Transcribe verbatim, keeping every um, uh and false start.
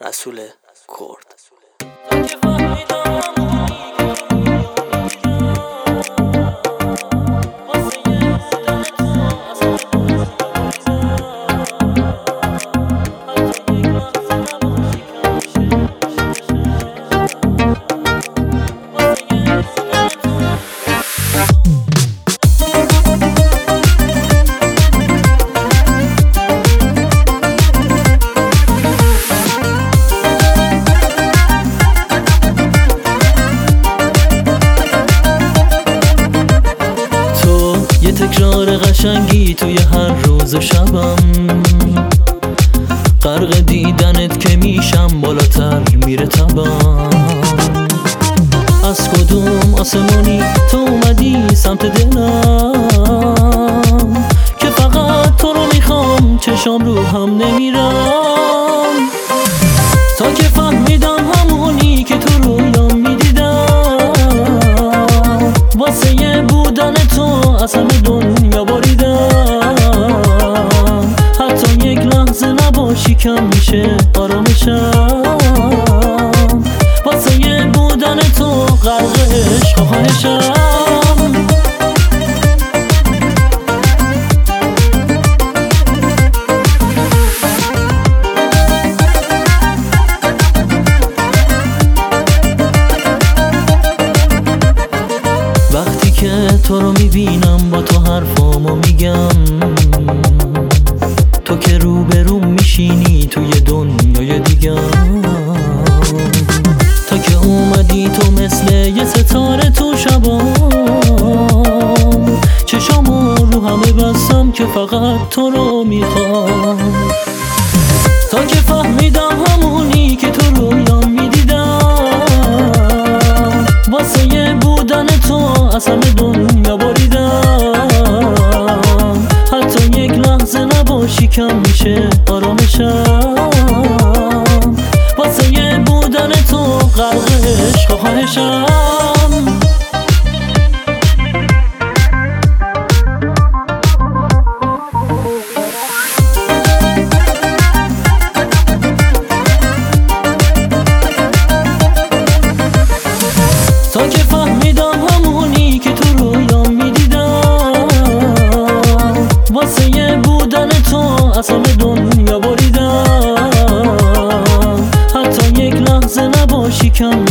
رسول کرد. یه تکرار قشنگی توی هر روز شبم، غرق دیدنت که میشم بالاتر میره تبم. از کدوم آسمانی تو اومدی سمت دلم، که فقط تو رو میخوام، چشام رو هم نمیرم. تا که فهمیدم همونی که تو رویام میدیدم، واسه یه بودن تو از همه دنیا باریدم. حتی یک لحظه نباشی کم میشه آرامشم، واسه یه بودن تو غرق عشق و خواهشم. وقتی که تو رو میبینم با تو حرفامو میگم، تو که روبروم میشینی توی دنیای دیگم. تا که اومدی تو مثل یه ستاره تو شبام، چشامو رو همه بستم که فقط تو رو میخوام. تا که فهمیدم همونی که تو رویام میدیدم، واسه یه بودن تو از همه دنیا باریدم. حتی یک لحظه نباشی کم میشه آرامشم، واسه یه بودن تو غرق عشق و خواهشم. تا که فهمیدم همونی که تو رویام میدیدم، واسه یه بودن تو از همه دنیا باریدم. حتی یک لحظه نباشی کم